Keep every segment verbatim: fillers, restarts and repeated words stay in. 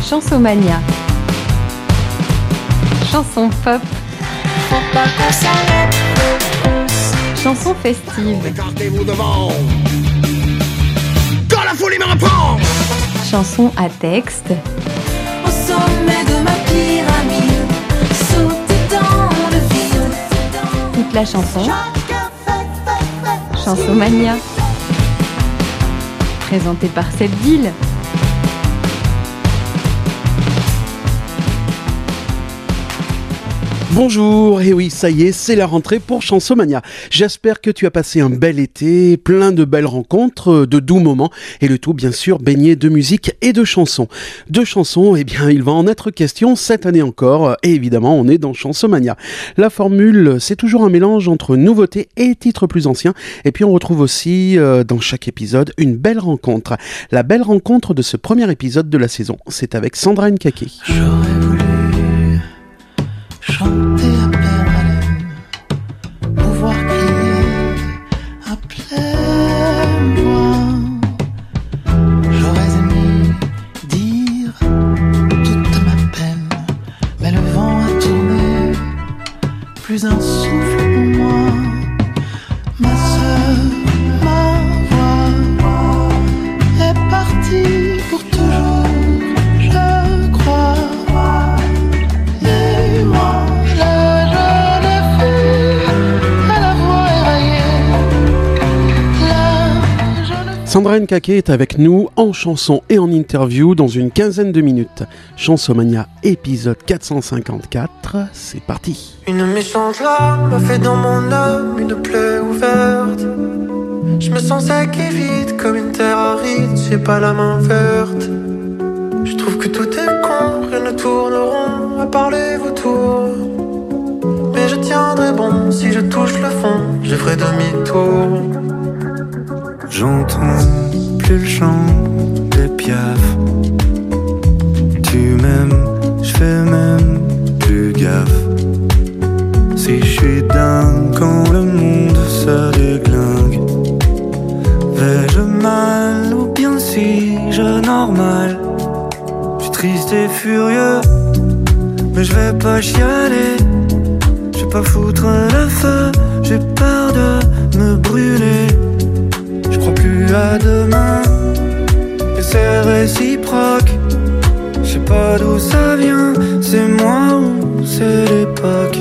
Chansomania. Chanson pop. Faut pas qu'on s'arrête. Chanson festive. Écartez-vous devant. Quand la folie me reprend. Chanson à texte. Au sommet de ma pyramide, sauter dans le vide. Toute la chanson. Chansomania. Présentée par Sebdil. Bonjour, et oui, ça y est, c'est la rentrée pour Chansomania. J'espère que tu as passé un bel été, plein de belles rencontres, de doux moments, et le tout, bien sûr, baigné de musique et de chansons. De chansons, eh bien, il va en être question cette année encore, et évidemment, on est dans Chansomania. La formule, c'est toujours un mélange entre nouveautés et titres plus anciens, et puis on retrouve aussi, euh, dans chaque épisode, une belle rencontre. La belle rencontre de ce premier épisode de la saison, c'est avec Sandra Nkake. J'aurais voulu chanter à pleine haleine, pouvoir crier à pleine voix. J'aurais aimé dire toute ma peine, mais le vent a tourné, plus un souffle pour moi. Ma sœur, ma voix est partie pour toujours, je crois. Sandra Nkake est avec nous en chanson et en interview dans une quinzaine de minutes. Chansomania épisode quatre cent cinquante-quatre, c'est parti. Une méchante lame m'a fait dans mon âme une plaie ouverte. Je me sens sec et vide comme une terre aride, j'ai pas la main verte. Je trouve que tout est con, rien ne tourne rond à part les vautours. Mais je tiendrai bon, si je touche le fond, je ferai demi-tour. J'entends plus le chant des piafs. Tu m'aimes, je fais même plus gaffe. Si je suis dingue quand le monde se déglingue, vais-je mal ou bien suis-je normal? Je suis triste et furieux, mais je vais pas chialer. Je vais pas foutre le feu, j'ai peur de me brûler. Je crois plus à demain, et c'est réciproque. Je sais pas d'où ça vient, c'est moi ou c'est l'époque.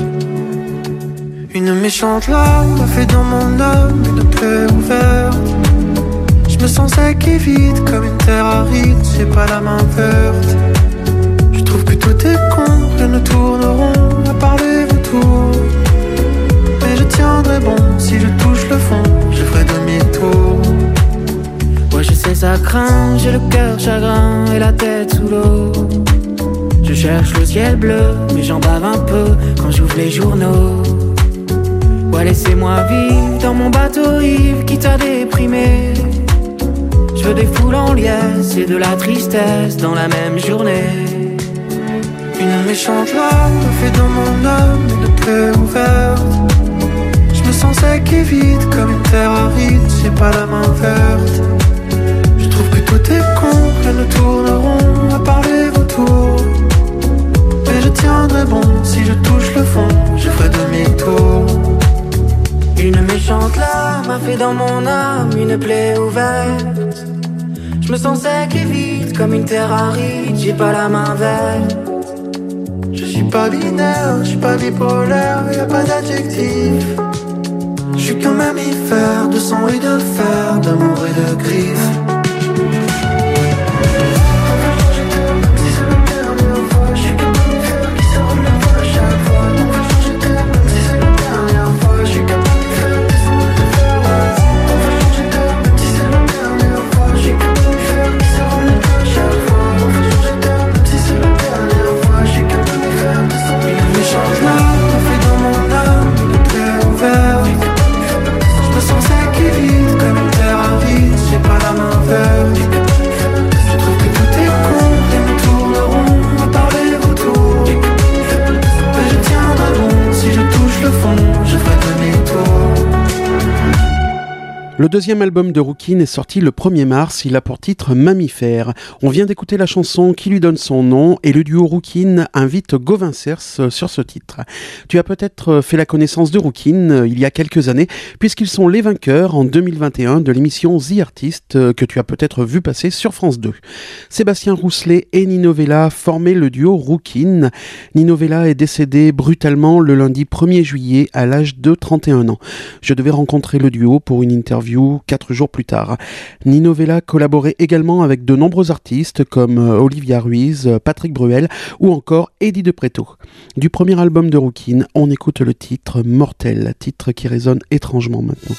Une méchante lame m'a fait dans mon âme une plaie ouverte. Je me sens sec et vide comme une terre aride, j'ai pas la main verte. Je trouve que tout est con, rien ne tourne rond à part les vautours. Mais je tiendrai bon, si je touche le fond, je ferai demi-tour. Ouais, je sais ça craint, j'ai le cœur chagrin et la tête sous l'eau. Je cherche le ciel bleu, mais j'en bave un peu quand j'ouvre les journaux. Ouais, laissez-moi vivre dans mon bateau ivre qui t'a déprimé. Je veux des foules en liesse et de la tristesse dans la même journée. Une méchante lame me fait dans mon âme une plaie ouverte. Je me sens sec et vide comme une terre aride, j'ai pas la main verte. Je trouve que tout est con, rien ne tourne rond à part les vautours. Mais je tiendrai bon, si je touche le fond, je ferai demi-tour. Une méchante lame a fait dans mon âme une plaie ouverte. Je me sens sec et vide comme une terre aride, j'ai pas la main verte. Je suis pas binaire, je suis pas bipolaire, y'a pas d'adjectif. Je suis qu'un mammifère de sang et de fer, d'amour et de griffes. Pas la main Le deuxième album de Rouquine est sorti le premier mars, il a pour titre Mammifère. On vient d'écouter la chanson qui lui donne son nom et le duo Rouquine invite Gauvin Cers sur ce titre. Tu as peut-être fait la connaissance de Rouquine il y a quelques années puisqu'ils sont les vainqueurs en deux mille vingt et un de l'émission The Artist que tu as peut-être vu passer sur France deux. Sébastien Rousselet et Nino Vella formaient le duo Rouquine. Nino Vella est décédé brutalement le lundi premier juillet à l'âge de trente et un ans. Je devais rencontrer le duo pour une interview quatre jours plus tard. Nino Vella collaborait également avec de nombreux artistes comme Olivia Ruiz, Patrick Bruel ou encore Eddie de Pretto. Du premier album de Rouquine, on écoute le titre Mortel, titre qui résonne étrangement maintenant.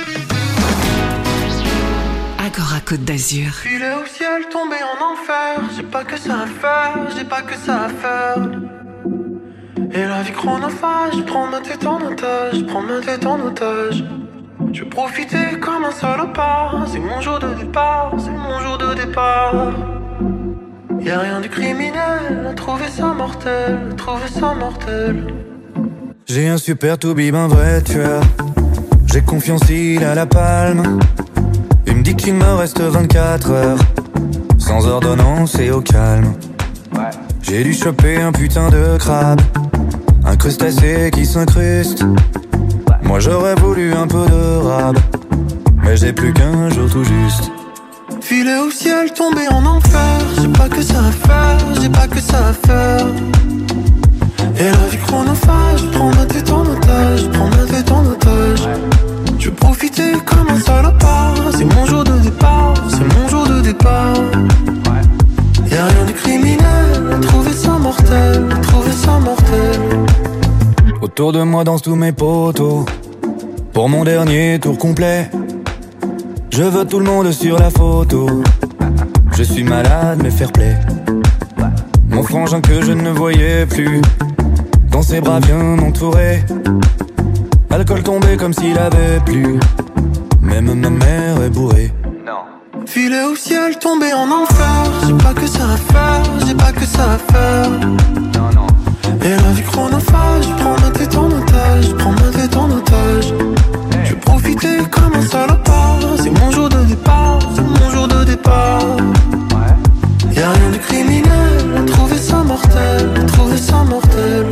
Agora Côte d'Azur. Filer au ciel, tomber en enfer, j'ai pas que ça à faire, j'ai pas que ça à faire. Et la vie chronophage, prends ma tête en otage, prends ma tête en otage. Je veux profiter comme un salopard, c'est mon jour de départ, c'est mon jour de départ. Y'a rien de criminel, trouver ça mortel, trouver ça mortel. J'ai un super toubib, un vrai tueur. J'ai confiance, il a la palme. Il me dit qu'il me reste vingt-quatre heures, sans ordonnance et au calme. J'ai dû choper un putain de crabe, un crustacé qui s'incruste. Moi j'aurais voulu un peu de rab, mais j'ai plus qu'un jour tout juste. Filer au ciel, tomber en enfer, j'ai pas que ça à faire, j'ai pas que ça à faire. Et la vie chronophage, prends ma tête en otage, prends ma tête en otage. Je veux profiter comme un salopard, c'est mon jour de départ, c'est mon jour de départ. Y'a rien de criminel, trouver ça mortel, trouver ça mortel. Autour de moi dansent tous mes potos, pour mon dernier tour complet. Je veux tout le monde sur la photo, je suis malade mais fair play. Mon frangin que je ne voyais plus, dans ses bras bien m'entourer. Alcool tombé comme s'il avait plu, même ma mère est bourrée. Filer au ciel, tomber en enfer, j'ai pas que ça à faire, j'ai pas que ça à faire. Et la vie chronophage, prends ma tête en otage, prends ma tête en otage. Je veux profiter comme un salopard, c'est mon jour de départ, c'est mon jour de départ. Y'a rien de criminel, trouver ça mortel, trouver ça mortel.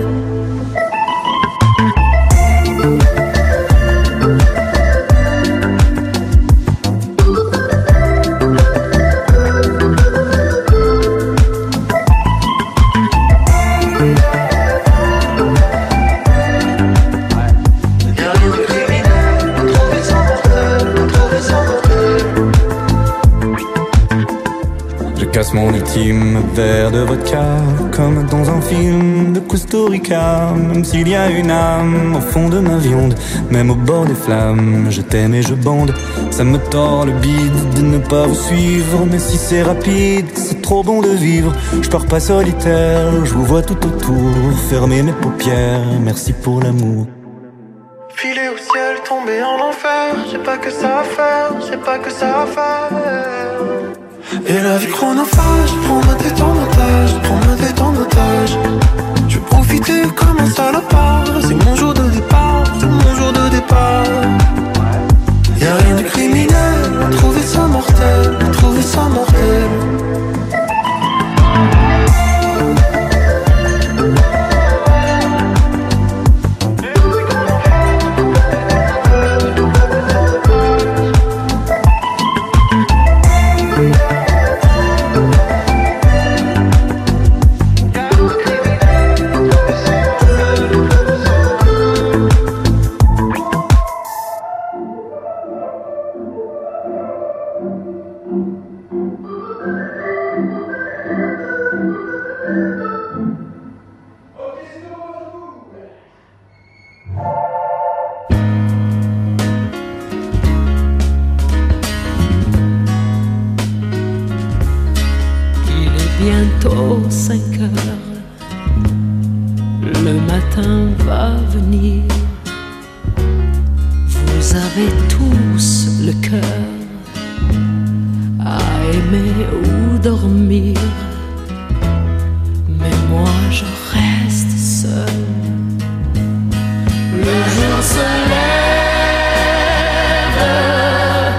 Casse mon ultime verre de vodka, comme dans un film de Costa Rica. Même s'il y a une âme au fond de ma viande, même au bord des flammes, je t'aime et je bande. Ça me tord le bide de ne pas vous suivre, mais si c'est rapide, c'est trop bon de vivre. Je pars pas solitaire, je vous vois tout autour, fermer mes paupières, merci pour l'amour. Filer au ciel, tomber en enfer, j'ai pas que ça à faire, j'ai pas que ça à faire. Et la vie chronophage, prends ma tête en otage, prends ma tête en otage. Je veux profiter comme un salopard, c'est mon jour de départ, c'est mon jour de départ. Y'a rien de criminel, trouver ça mortel, trouver ça mortel. Bientôt cinq heures, le matin va venir. Vous avez tous le cœur à aimer ou dormir, mais moi je reste seul. Le jour se lève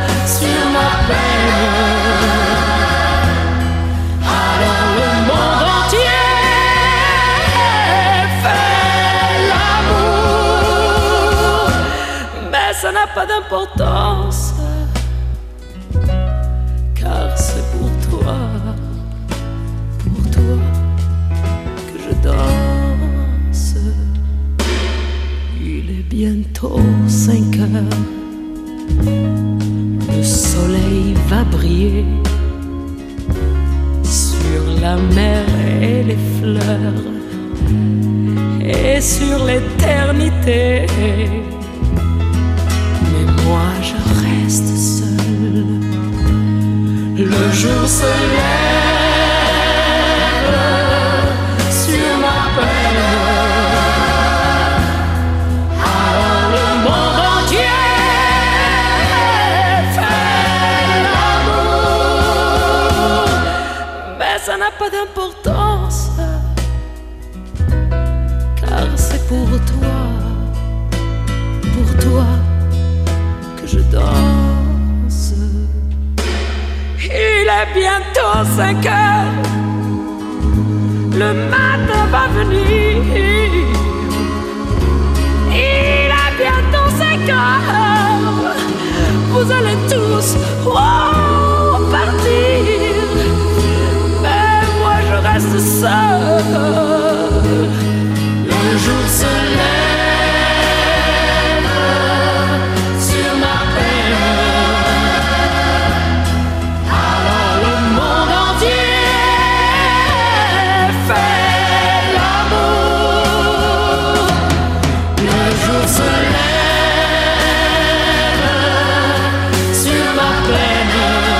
la mer et les fleurs et sur l'éternité. Mais moi je reste seule. Le jour se lève sur ma peine. Alors le monde entier fait l'amour. Mais ça n'a pas d'importance, car c'est pour toi, pour toi que je danse. Il est bientôt cinq heures, le matin va venir. Il est bientôt cinq heures, vous allez tous oh, partir. Mais moi je reste seule. Le jour se lève sur ma peine. Alors le monde entier fait l'amour. Le jour se lève sur ma peine.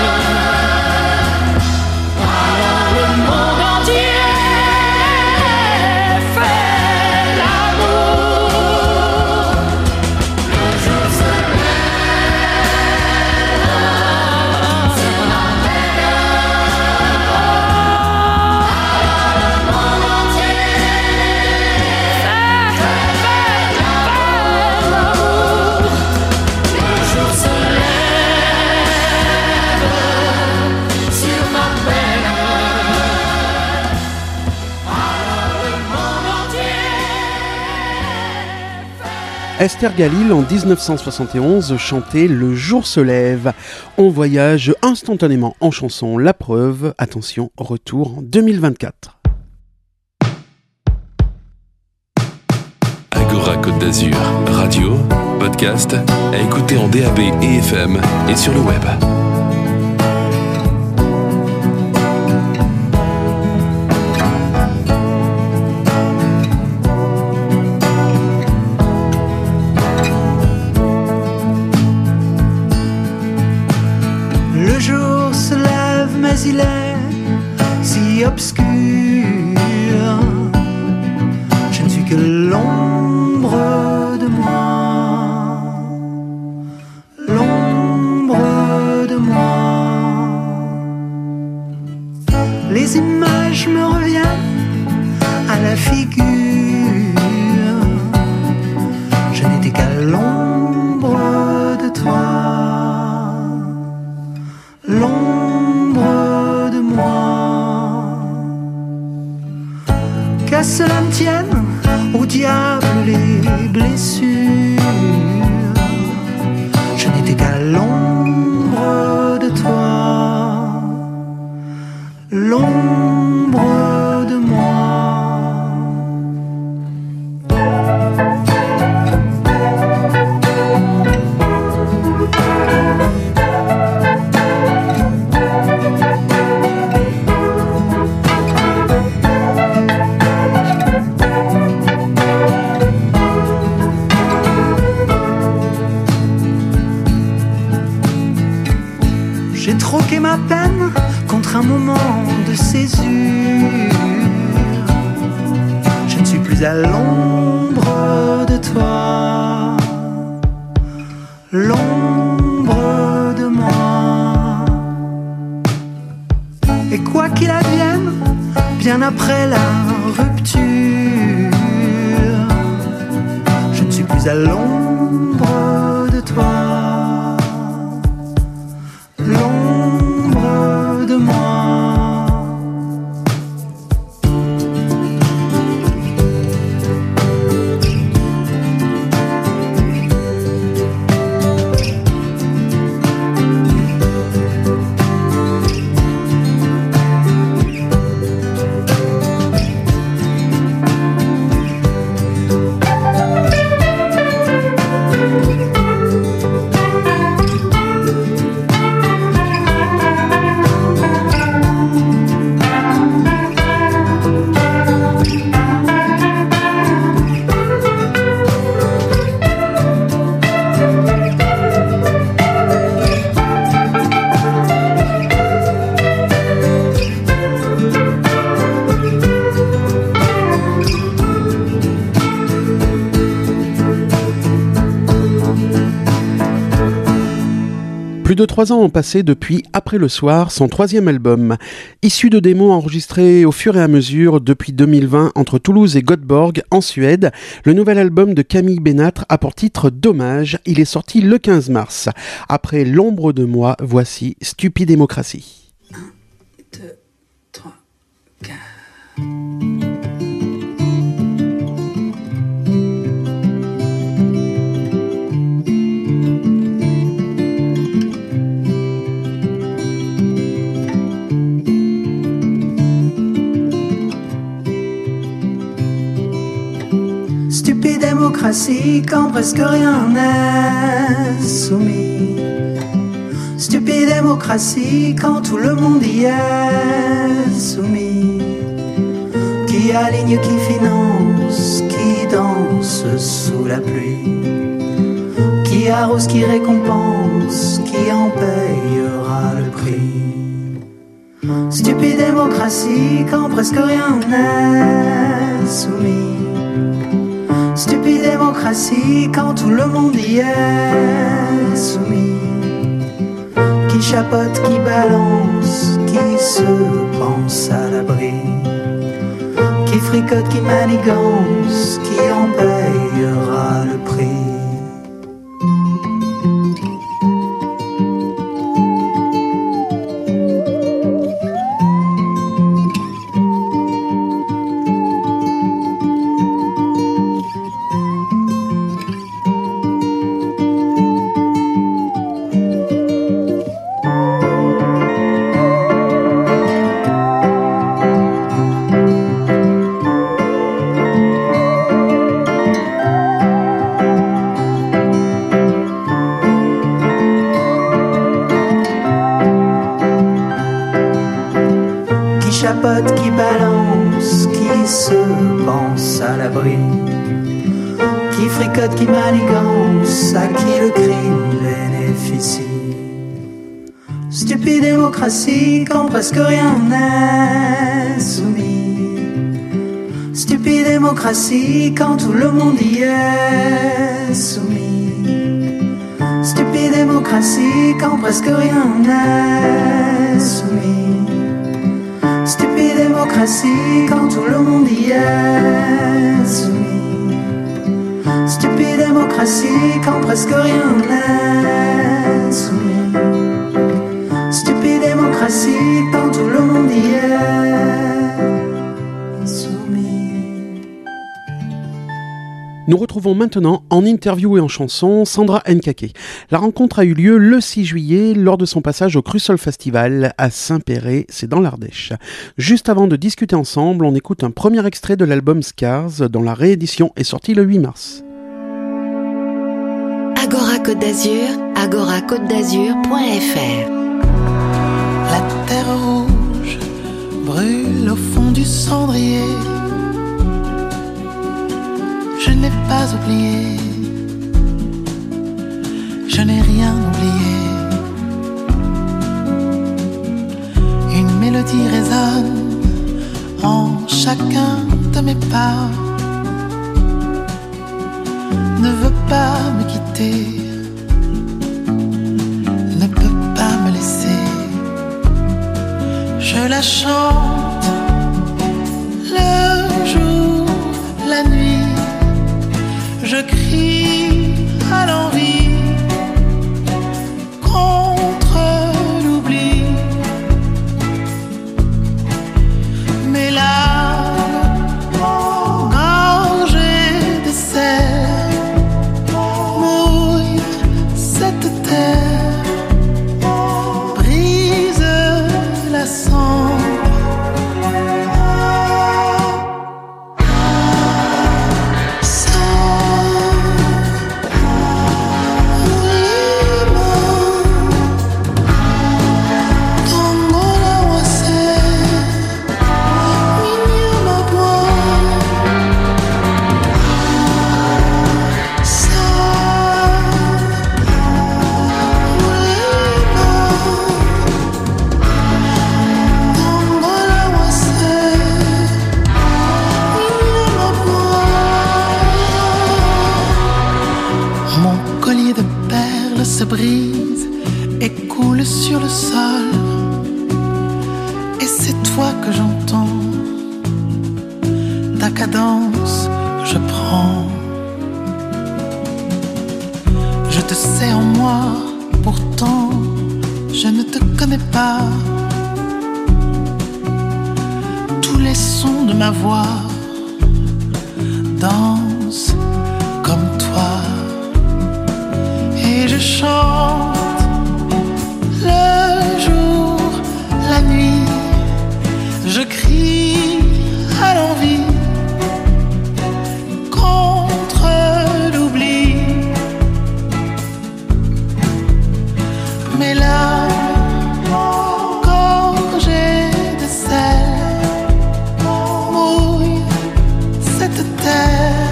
Alors le monde entier fait l'amour. Le jour se lève sur ma peine. Alors le monde entier fait, fait l'amour. Le jour se lève sur ma peine. Alors le monde entier fait. Esther Galil, en dix-neuf cent soixante et onze, chantait « Le jour se lève ». On voyage instantanément en chanson. La preuve, attention, retour en deux mille vingt-quatre. Agora Côte d'Azur, radio, podcast, à écouter en D A B et F M et sur le web. Le jour se lève, mais il est si obscur. Je ne suis que l'ombre de moi, l'ombre de moi. Les images me reviennent à la figure. Je n'étais qu'à l'ombre de toi, l'ombre de moi. Qu'à cela ne tienne, au diable les blessures. Je n'étais qu'à l'ombre de toi, l'ombre de moi. J'ai troqué ma peine contre un moment de césure. Je ne suis plus à l'ombre de toi, l'ombre de moi. Et quoi qu'il advienne, bien après la rupture, je ne suis plus à l'ombre de toi, l'ombre de moi. Plus de trois ans ont passé depuis Après le soir, son troisième album. Issu de démos enregistrées au fur et à mesure depuis deux mille vingt entre Toulouse et Göteborg en Suède, le nouvel album de Camille Bénatre a pour titre Dommage. Il est sorti le quinze mars. Après L'ombre de moi, voici Stupide démocratie. un, deux, trois, quatre. Stupide démocratie quand presque rien n'est soumis. Stupide démocratie quand tout le monde y est soumis. Qui aligne, qui finance, qui danse sous la pluie. Qui arrose, qui récompense, qui en payera le prix. Stupide démocratie quand presque rien n'est soumis. Stupide démocratie quand tout le monde y est soumis. Qui chapote, qui balance, qui se pense à l'abri. Qui fricote, qui manigance, qui en payera le prix. Qui balance, qui se pense à l'abri. Qui fricote, qui manigance, à qui le crime bénéficie. Stupide démocratie quand presque rien n'est soumis. Stupide démocratie quand tout le monde y est soumis. Stupide démocratie quand presque rien n'est soumis. Stupide démocratie quand tout le monde y est soumis. Stupide démocratie quand presque rien n'est soumis. Stupide démocratie quand tout le monde y est soumis. Nous retrouvons maintenant en interview et en chanson Sandra Nkake. La rencontre a eu lieu le six juillet lors de son passage au Crusoe Festival à Saint-Péret, c'est dans l'Ardèche. Juste avant de discuter ensemble, on écoute un premier extrait de l'album Scars dont la réédition est sortie le huit mars. Agora Côte d'Azur, agora côte d'azur point f r. La terre rouge brûle au fond du cendrier. Je n'ai pas oublié, je n'ai rien oublié. Une mélodie résonne en chacun de mes pas. Ne veut pas me quitter, ne peut pas me laisser. Je la chante le jour, la nuit. Je crie à l'envie contre l'oubli. Mes larmes gorgées de sel mouillent cette terre, brise la cendre. Se brise et sur le sol, et c'est toi que j'entends. Ta cadence, je prends. Je te sais en moi, pourtant je ne te connais pas. Tous les sons de ma voix dansent comme toi. Et je chante le jour, la nuit. Je crie à l'envie contre l'oubli. Mais là, gorgée de sel, mouille cette terre,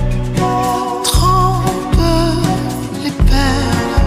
trempe les perles.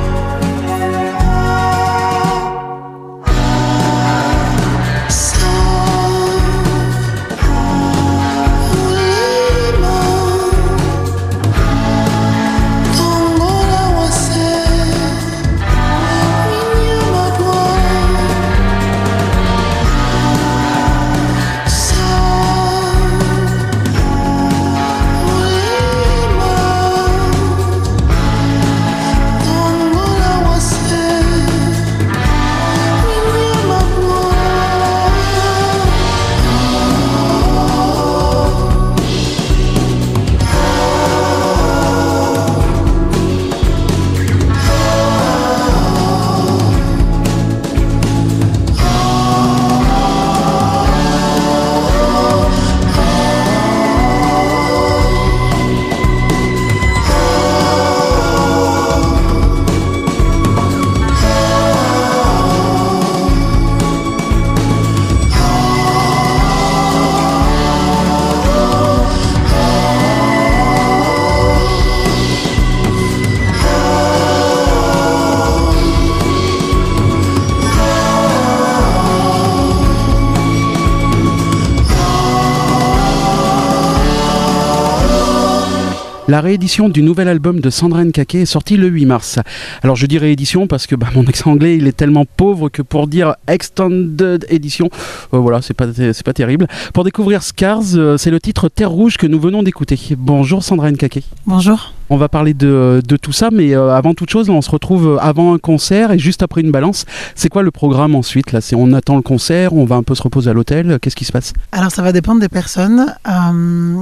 La réédition du nouvel album de Sandra Nkake est sortie le huit mars. Alors je dis réédition parce que bah, mon accent anglais il est tellement pauvre que pour dire Extended Edition, euh, voilà, c'est pas, c'est pas terrible. Pour découvrir Scars, euh, c'est le titre Terre Rouge que nous venons d'écouter. Bonjour Sandra Nkake. Bonjour. On va parler de, de tout ça, mais euh, avant toute chose, là, on se retrouve avant un concert et juste après une balance. C'est quoi le programme ensuite là, c'est, on attend le concert, on va un peu se reposer à l'hôtel, qu'est-ce qui se passe? Alors ça va dépendre des personnes. Euh,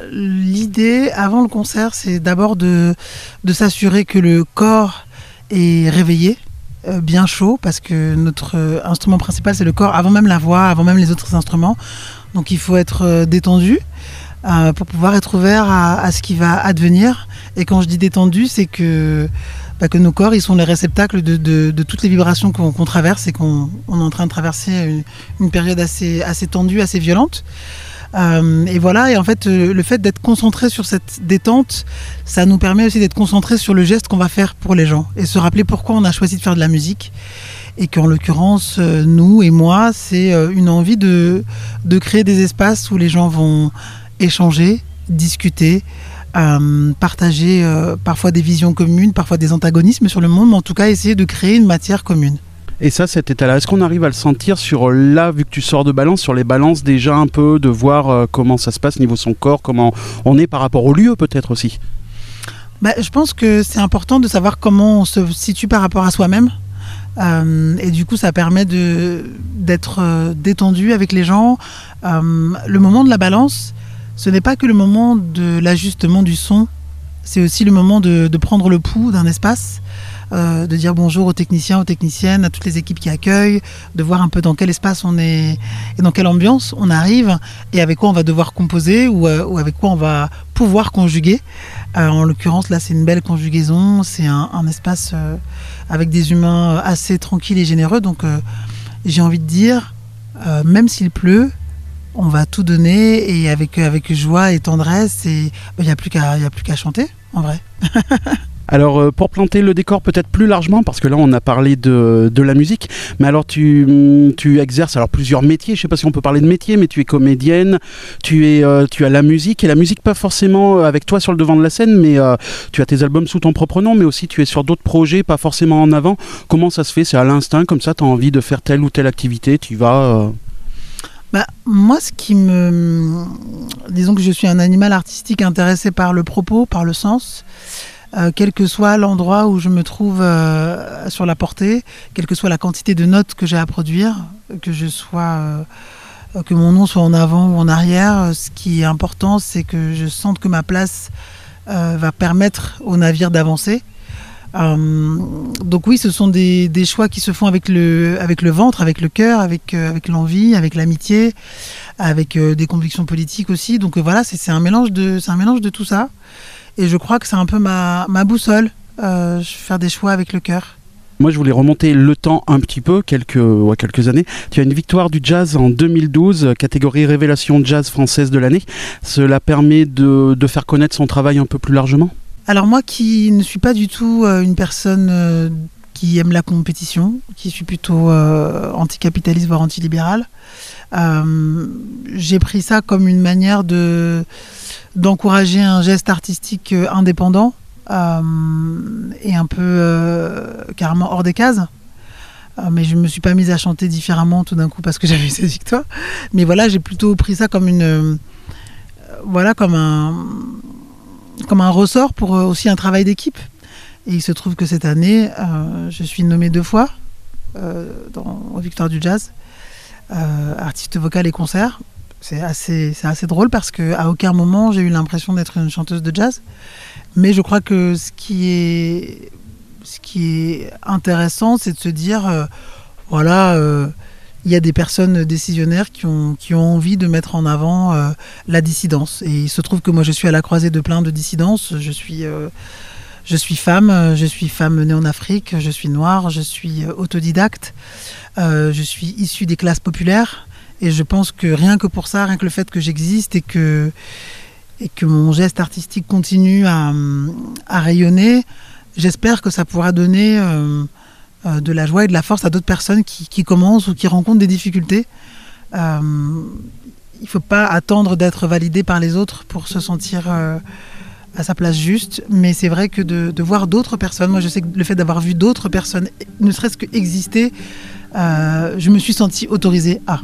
l'idée avant le concert, c'est d'abord de, de s'assurer que le corps est réveillé, euh, bien chaud, parce que notre euh, instrument principal c'est le corps, avant même la voix, avant même les autres instruments. Donc il faut être euh, détendu. Euh, pour pouvoir être ouvert à, à ce qui va advenir. Et quand je dis détendu, c'est que, bah, que nos corps, ils sont les réceptacles de, de, de toutes les vibrations qu'on, qu'on traverse et qu'on on est en train de traverser une, une période assez, assez tendue, assez violente. Euh, et voilà, et en fait, euh, le fait d'être concentré sur cette détente, ça nous permet aussi d'être concentré sur le geste qu'on va faire pour les gens et se rappeler pourquoi on a choisi de faire de la musique. Et qu'en l'occurrence, euh, nous et moi, c'est euh, une envie de, de créer des espaces où les gens vont échanger, discuter, euh, partager euh, parfois des visions communes, parfois des antagonismes sur le monde, mais en tout cas essayer de créer une matière commune. Et ça, cet état-là, est-ce qu'on arrive à le sentir sur là, vu que tu sors de balance, sur les balances déjà un peu, de voir euh, comment ça se passe niveau son corps, comment on est par rapport au lieu peut-être aussi? Bah, je pense que c'est important de savoir comment on se situe par rapport à soi-même. Euh, et du coup, ça permet de, d'être euh, détendu avec les gens. Euh, le moment de la balance, ce n'est pas que le moment de l'ajustement du son, c'est aussi le moment de, de prendre le pouls d'un espace, euh, de dire bonjour aux techniciens, aux techniciennes, à toutes les équipes qui accueillent, de voir un peu dans quel espace on est et dans quelle ambiance on arrive et avec quoi on va devoir composer ou, euh, ou avec quoi on va pouvoir conjuguer. Euh, en l'occurrence, là, c'est une belle conjugaison, c'est un, un espace euh, avec des humains assez tranquilles et généreux, donc euh, j'ai envie de dire, euh, même s'il pleut, on va tout donner et avec, avec joie et tendresse, et il n'y a plus qu'à, y a plus qu'à chanter, en vrai. Alors euh, pour planter le décor peut-être plus largement, parce que là on a parlé de, de la musique, mais alors tu, tu exerces alors plusieurs métiers, je sais pas si on peut parler de métier, mais tu es comédienne, tu, es, euh, tu as la musique, et la musique pas forcément avec toi sur le devant de la scène, mais euh, tu as tes albums sous ton propre nom, mais aussi tu es sur d'autres projets, pas forcément en avant. Comment ça se fait? C'est à l'instinct, comme ça tu as envie de faire telle ou telle activité, tu y vas euh... Bah, moi, ce qui me... Disons que je suis un animal artistique intéressé par le propos, par le sens. Euh, quel que soit l'endroit où je me trouve euh, sur la portée, quelle que soit la quantité de notes que j'ai à produire, que je sois, euh, que mon nom soit en avant ou en arrière, ce qui est important, c'est que je sente que ma place euh, va permettre au navire d'avancer. Euh, donc oui, ce sont des, des choix qui se font avec le, avec le ventre, avec le cœur, avec, euh, avec l'envie, avec l'amitié, avec euh, des convictions politiques aussi. Donc euh, voilà, c'est, c'est un mélange de, c'est un mélange de tout ça. Et je crois que c'est un peu ma, ma boussole, euh, faire des choix avec le cœur. Moi, je voulais remonter le temps un petit peu, quelques, ouais, quelques années. Tu as une victoire du jazz en deux mille douze, catégorie Révélation Jazz française de l'année. Cela permet de, de faire connaître son travail un peu plus largement? Alors moi qui ne suis pas du tout euh, une personne euh, qui aime la compétition, qui suis plutôt euh, anticapitaliste, voire antilibérale, euh, j'ai pris ça comme une manière de... d'encourager un geste artistique euh, indépendant euh, et un peu euh, carrément hors des cases. Euh, mais je ne me suis pas mise à chanter différemment tout d'un coup parce que j'avais eu cette victoire. Mais voilà, j'ai plutôt pris ça comme une, euh, voilà, comme un, comme un ressort pour euh, aussi un travail d'équipe. Et il se trouve que cette année, euh, je suis nommée deux fois euh, dans, aux Victoires du Jazz, euh, artiste vocal et concert. C'est assez, c'est assez drôle parce qu'à aucun moment j'ai eu l'impression d'être une chanteuse de jazz. Mais je crois que ce qui est, ce qui est intéressant, c'est de se dire, euh, voilà, euh, il y a des personnes décisionnaires qui ont, qui ont envie de mettre en avant euh, la dissidence. Et il se trouve que moi je suis à la croisée de plein de dissidences. Je suis, euh, je suis femme, je suis femme née en Afrique, je suis noire, je suis autodidacte, euh, je suis issue des classes populaires. Et je pense que rien que pour ça, rien que le fait que j'existe et que, et que mon geste artistique continue à, à rayonner, j'espère que ça pourra donner euh, euh, de la joie et de la force à d'autres personnes qui, qui commencent ou qui rencontrent des difficultés. Euh, il ne faut pas attendre d'être validé par les autres pour se sentir euh, à sa place juste. Mais c'est vrai que de, de voir d'autres personnes, moi je sais que le fait d'avoir vu d'autres personnes, ne serait-ce que exister, euh, je me suis sentie autorisée à...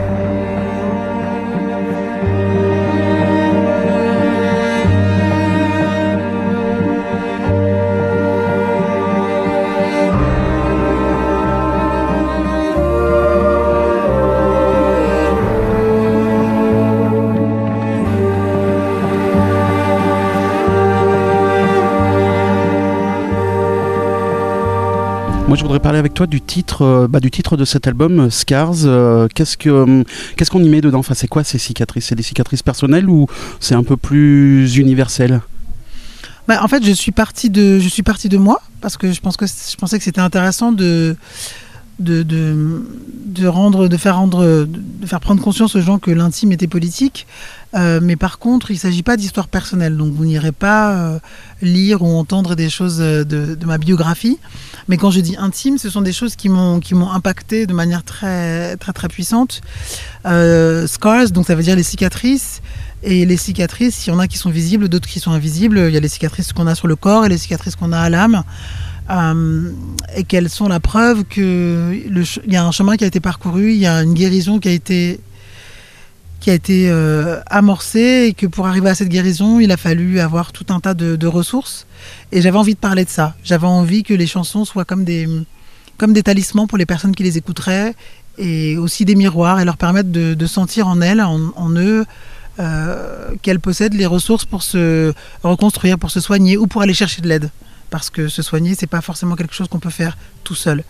Moi, je voudrais parler avec toi du titre, euh, bah, du titre de cet album, Scars. Euh, qu'est-ce que, euh, qu'est-ce qu'on y met dedans? Enfin, c'est quoi ces cicatrices? C'est des cicatrices personnelles ou c'est un peu plus universel? Bah, en fait, je suis partie de, je suis partie de moi parce que je pense que je pensais que c'était intéressant de de, de de rendre, de faire rendre, de faire prendre conscience aux gens que l'intime était politique. Euh, mais par contre, il ne s'agit pas d'histoire personnelle, donc vous n'irez pas euh, lire ou entendre des choses de, de ma biographie. Mais quand je dis intime, ce sont des choses qui m'ont qui m'ont impacté de manière très très très puissante. Euh, scars, donc ça veut dire les cicatrices. Et les cicatrices, il y en a qui sont visibles, d'autres qui sont invisibles. Il y a les cicatrices qu'on a sur le corps et les cicatrices qu'on a à l'âme. Euh, et qu'elles sont la preuve qu'il y a un chemin qui a été parcouru, il y a une guérison qui a été qui a été euh, amorcée et que pour arriver à cette guérison, il a fallu avoir tout un tas de, de ressources. Et j'avais envie de parler de ça. J'avais envie que les chansons soient comme des, comme des talismans pour les personnes qui les écouteraient et aussi des miroirs et leur permettre de, de sentir en elles, en, en eux, euh, qu'elles possèdent les ressources pour se reconstruire, pour se soigner ou pour aller chercher de l'aide. Parce que se soigner, c'est pas forcément quelque chose qu'on peut faire tout seul.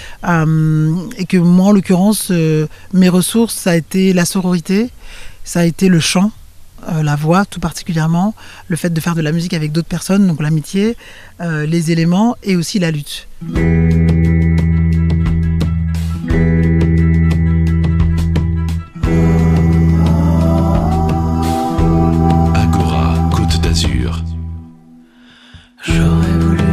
Euh, et que moi, en l'occurrence, euh, mes ressources, ça a été la sororité, ça a été le chant, euh, la voix tout particulièrement, le fait de faire de la musique avec d'autres personnes, donc l'amitié, euh, les éléments et aussi la lutte. Agora, Côte d'Azur. J'aurais voulu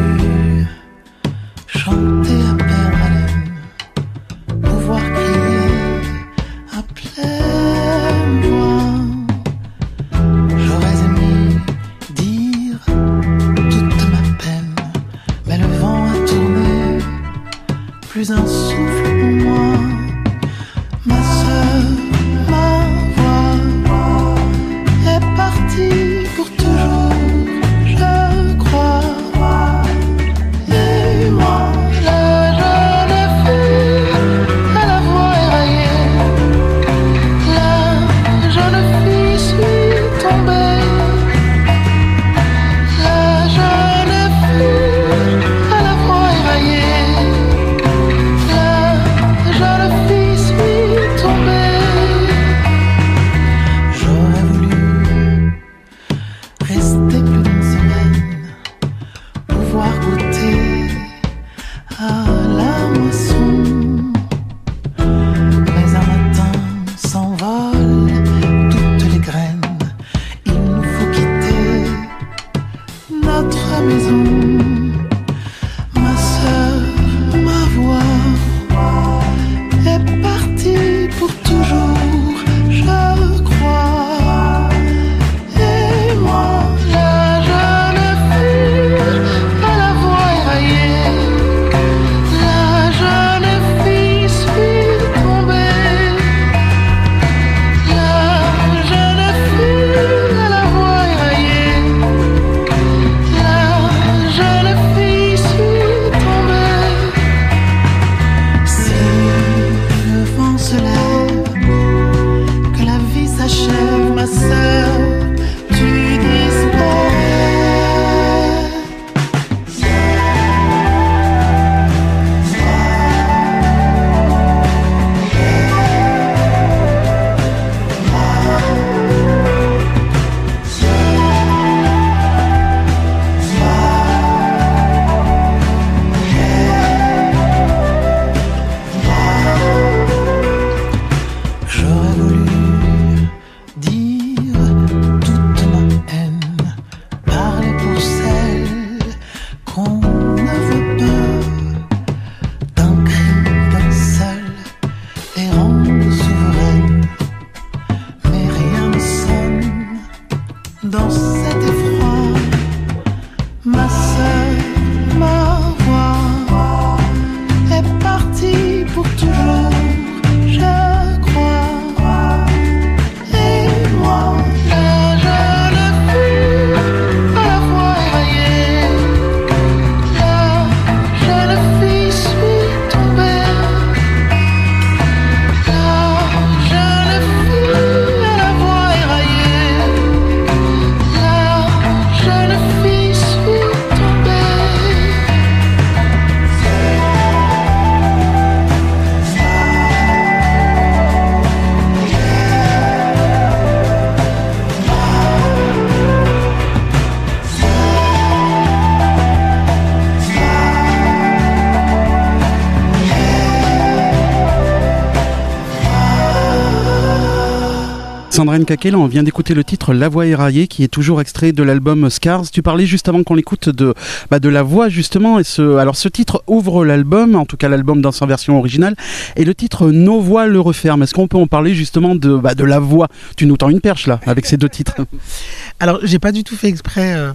Sandrine Caquet, on vient d'écouter le titre La Voix éraillée qui est toujours extrait de l'album Scars. Tu parlais juste avant qu'on l'écoute de, bah, de la voix justement. Et ce, alors ce titre ouvre l'album, en tout cas l'album dans sa version originale. Et le titre Nos voix le referme. Est-ce qu'on peut en parler justement de, bah, de la voix? Tu nous tends une perche là avec ces deux titres. Alors j'ai pas du tout fait exprès euh,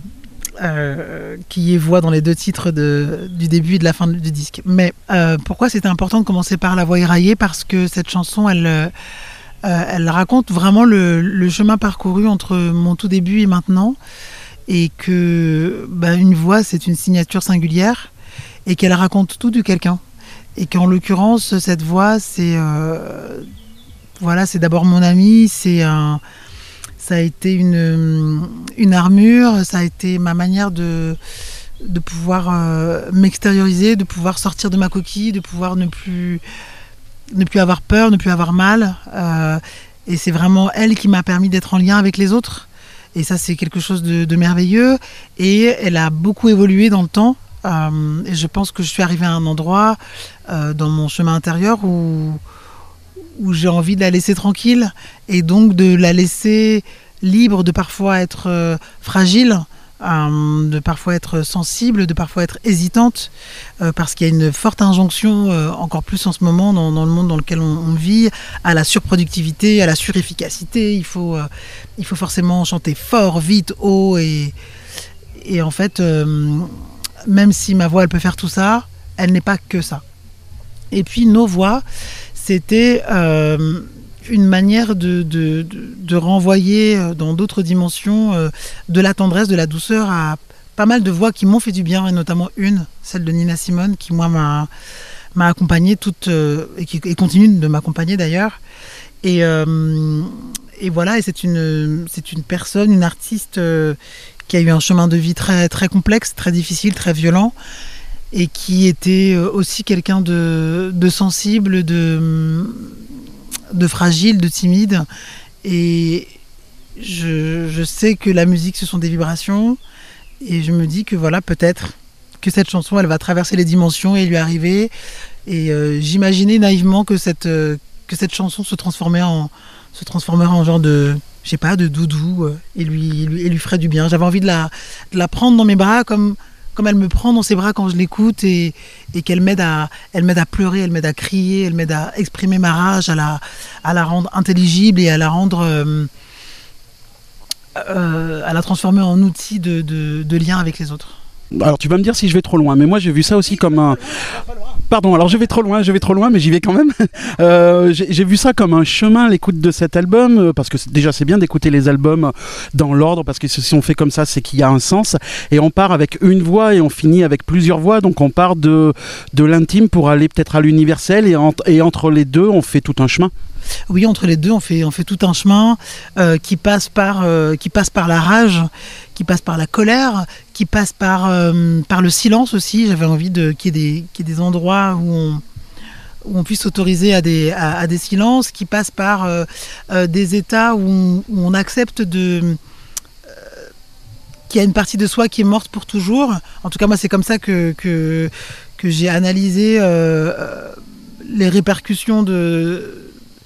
euh, qu'il y ait voix dans les deux titres de, du début et de la fin du disque. Mais euh, pourquoi c'était important de commencer par La Voix éraillée? Parce que cette chanson, elle... Euh, Euh, elle raconte vraiment le, le chemin parcouru entre mon tout début et maintenant, et que bah, une voix c'est une signature singulière et qu'elle raconte tout de quelqu'un, et qu'en l'occurrence cette voix c'est euh, voilà, c'est d'abord mon ami, c'est un, ça a été une, une armure, ça a été ma manière de de pouvoir euh, m'extérioriser, de pouvoir sortir de ma coquille, de pouvoir ne plus ne plus avoir peur, ne plus avoir mal. Euh, et c'est vraiment elle qui m'a permis d'être en lien avec les autres. Et ça, c'est quelque chose de, de merveilleux. Et elle a beaucoup évolué dans le temps. Euh, et je pense que je suis arrivée à un endroit euh, dans mon chemin intérieur où, où j'ai envie de la laisser tranquille. Et donc de la laisser libre de parfois être euh, fragile, Euh, de parfois être sensible, de parfois être hésitante, euh, parce qu'il y a une forte injonction, euh, encore plus en ce moment dans, dans le monde dans lequel on, on vit, à la surproductivité, à la surefficacité. Il faut, euh, il faut forcément chanter fort, vite, haut, et, et en fait, euh, même si ma voix elle peut faire tout ça, elle n'est pas que ça. Et puis nos voix, c'était euh, une manière de, de, de, de renvoyer dans d'autres dimensions euh, de la tendresse, de la douceur à pas mal de voix qui m'ont fait du bien, et notamment une, celle de Nina Simone, qui moi m'a, m'a accompagnée toute, euh, et qui et continue de m'accompagner d'ailleurs. Et, euh, et voilà, et c'est une, c'est une personne, une artiste euh, qui a eu un chemin de vie très, très complexe, très difficile, très violent, et qui était aussi quelqu'un de, de sensible, de... de fragile, de timide, et je, je sais que la musique ce sont des vibrations, et je me dis que voilà, peut-être que cette chanson elle va traverser les dimensions et lui arriver, et euh, j'imaginais naïvement que cette, euh, que cette chanson se transformait en, se transformerait en genre de, je sais pas, de doudou, euh, et, lui, et, lui, et lui ferait du bien. J'avais envie de la, de la prendre dans mes bras comme comme elle me prend dans ses bras quand je l'écoute, et, et qu'elle m'aide à, elle m'aide à pleurer, elle m'aide à crier, elle m'aide à exprimer ma rage, à la, à la rendre intelligible et à la rendre, euh, euh, à la transformer en outil de, de, de lien avec les autres. Alors tu vas me dire si je vais trop loin, mais moi j'ai vu ça aussi comme un... Pardon, alors je vais trop loin, je vais trop loin, mais j'y vais quand même. Euh, j'ai, j'ai vu ça comme un chemin, l'écoute de cet album, parce que c'est, déjà c'est bien d'écouter les albums dans l'ordre, parce que si on fait comme ça, c'est qu'il y a un sens. Et on part avec une voix et on finit avec plusieurs voix, donc on part de, de l'intime pour aller peut-être à l'universel, et, en, et entre les deux, on fait tout un chemin. Oui, entre les deux, on fait, on fait tout un chemin euh, qui passe par, euh, qui passe par la rage, qui passe par la colère, qui passe par, euh, par le silence aussi. J'avais envie de, qu'il y ait des, qu'il y ait des endroits où on, où on puisse s'autoriser à des, à, à des silences, qui passe par euh, euh, des états où on, où on accepte de... Euh, qu'il y a une partie de soi qui est morte pour toujours. En tout cas, moi, c'est comme ça que, que, que j'ai analysé euh, les répercussions de...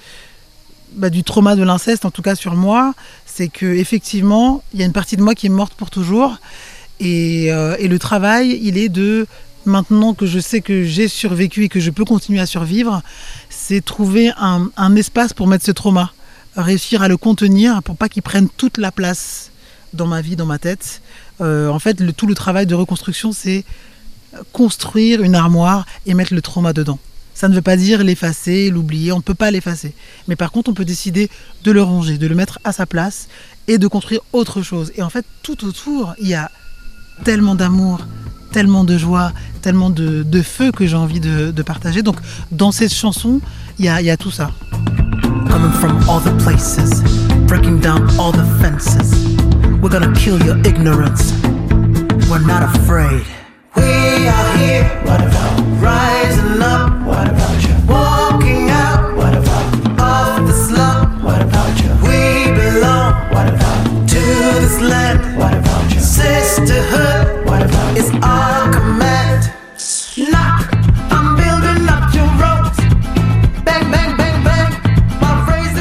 Bah, du trauma de l'inceste, en tout cas sur moi, c'est que effectivement il y a une partie de moi qui est morte pour toujours, et, euh, et le travail il est de, maintenant que je sais que j'ai survécu et que je peux continuer à survivre, c'est trouver un, un espace pour mettre ce trauma, réussir à le contenir pour pas qu'il prenne toute la place dans ma vie, dans ma tête. Euh, en fait le, tout le travail de reconstruction, c'est construire une armoire et mettre le trauma dedans. Ça ne veut pas dire l'effacer, l'oublier, on ne peut pas l'effacer. Mais par contre, on peut décider de le ranger, de le mettre à sa place et de construire autre chose. Et en fait, tout autour, il y a tellement d'amour, tellement de joie, tellement de, de feu que j'ai envie de, de partager. Donc, dans cette chanson, il y a, il y a tout ça. Coming from all the places, breaking down all the fences. We're gonna kill your ignorance. We're not afraid. We are here. What about rising up? What about you? Walking out? What about off the slump? What about you? We belong. What about to this land? What about you? Sisterhood. What about it's our command. Knock. I'm building up your ropes. Bang, bang, bang, bang. While raising up your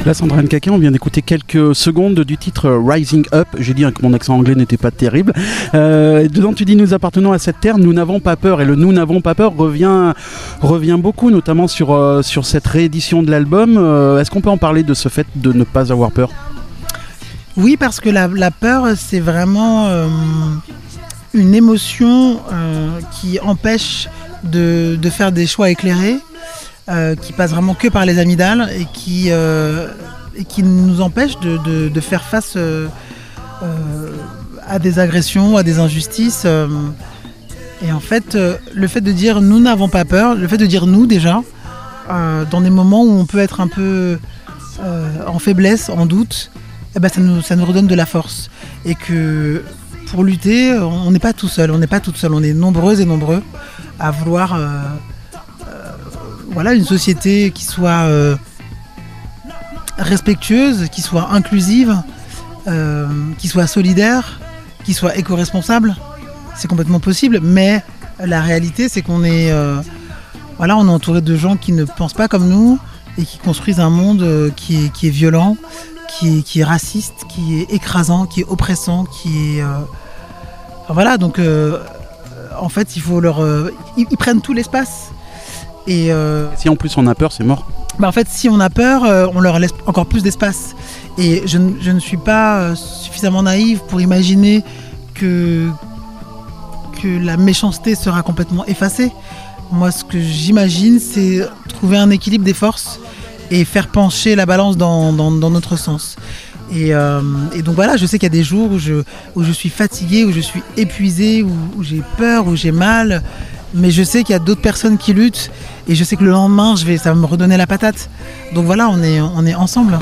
Là, Sandra Nkake, on vient d'écouter quelques secondes du titre Rising Up. J'ai dit hein, que mon accent anglais n'était pas terrible. Euh, dedans, tu dis nous appartenons à cette terre, nous n'avons pas peur. Et le nous n'avons pas peur revient, revient beaucoup, notamment sur, euh, sur cette réédition de l'album. Euh, est-ce qu'on peut en parler de ce fait de ne pas avoir peur ? Oui, parce que la, la peur, c'est vraiment euh, une émotion euh, qui empêche de, de faire des choix éclairés. Euh, qui passe vraiment que par les amygdales et qui, euh, et qui nous empêche de, de, de faire face euh, euh, à des agressions, à des injustices. Euh, et en fait, euh, le fait de dire nous n'avons pas peur, le fait de dire nous déjà, euh, dans des moments où on peut être un peu euh, en faiblesse, en doute, eh ben, ça, nous, ça nous redonne de la force. Et que pour lutter, on n'est pas tout seul, on n'est pas toute seule, on est nombreuses et nombreux à vouloir... Euh, Voilà, une société qui soit euh, respectueuse, qui soit inclusive, euh, qui soit solidaire, qui soit éco-responsable. C'est complètement possible, mais la réalité, c'est qu'on est, euh, voilà, on est entouré de gens qui ne pensent pas comme nous et qui construisent un monde euh, qui, est, qui est violent, qui est, qui est raciste, qui est écrasant, qui est oppressant, qui est... Euh... Enfin, voilà, donc euh, en fait, il faut leur... Euh, ils, ils prennent tout l'espace. Et euh, si en plus on a peur, c'est mort. Bah en fait, si on a peur, euh, on leur laisse encore plus d'espace. Et je, je ne suis pas euh, suffisamment naïve pour imaginer que, que la méchanceté sera complètement effacée. Moi, ce que j'imagine, c'est trouver un équilibre des forces et faire pencher la balance dans, dans, dans notre sens. Et, euh, et donc voilà, je sais qu'il y a des jours où je, où je suis fatiguée, où je suis épuisée, où, où j'ai peur, où j'ai mal. Mais je sais qu'il y a d'autres personnes qui luttent et je sais que le lendemain, je vais, ça va me redonner la patate. Donc voilà, on est, on est ensemble.